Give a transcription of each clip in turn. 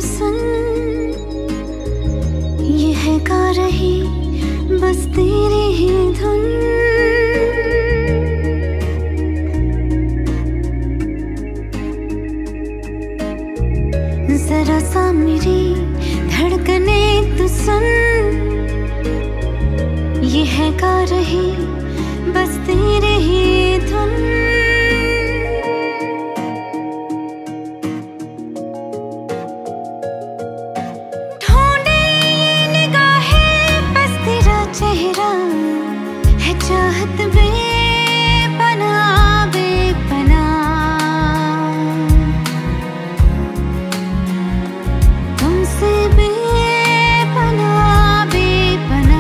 सुन, ये है गा रही बस तेरी ही धुन। जरा सा मेरी धड़कने तो सुन, ये है गा रही बस तेरे ही धुन। ढूंढे ये निगाहें बस तेरा चेहरा, है चाहत बेपना बेपना। तुमसे बेपना बेपना।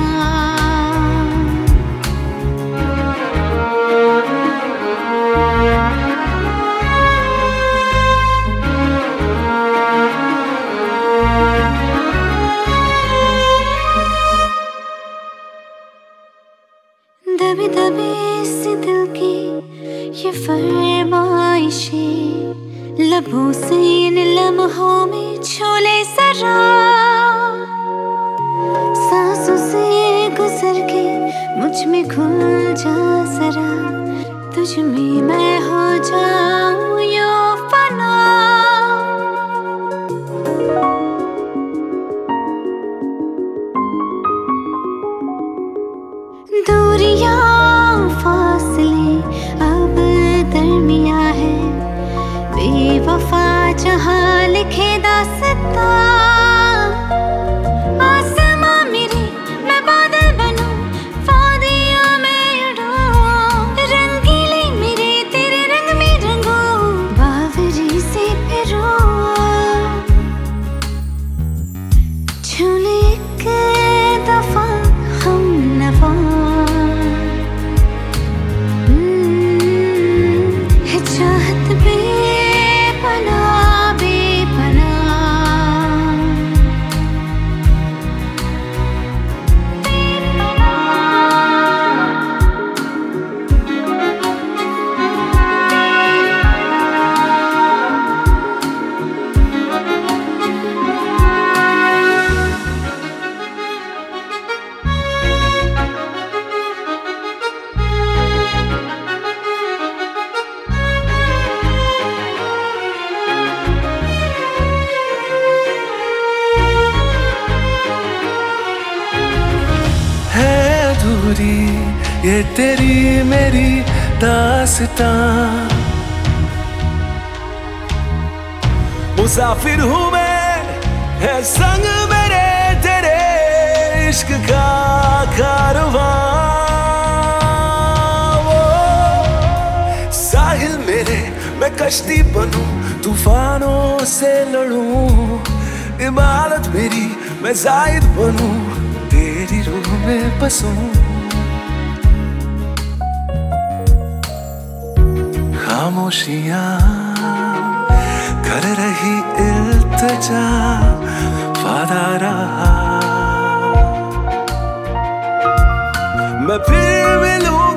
दबी दबी सी दिल की ये फरमाइशें, लबों से इन लम्हों में छोले सरा। सांसों से गुजर के मुझ में घुल जा जरा, तुझ में मैं हो जाऊं यूं फना। दूरियां फासले अब दरमियां है, बेवफा जहां लिखे दास्तां। आसमां मेरे मैं बादल बनूं, वादियों में उड़ूं, रंगीले मेरे तेरे रंग में रंगूं, बावरी से फिरूं। झूले एक दफा हम नवा, चाहत बेपना बेपना। ये तेरी मेरी दास्तां, मुसाफिर हूँ मैं, है संग मेरे तेरे इश्क का कारवां। वो साहिल मेरे मैं कश्ती बनूं, तूफानों से लड़ूं, इमारत मेरी मैं जायद बनूं, तेरी रूह में बसूं। खामोशियां कर रही इल्तिजा, वादा रहा मैं फिर मिलूं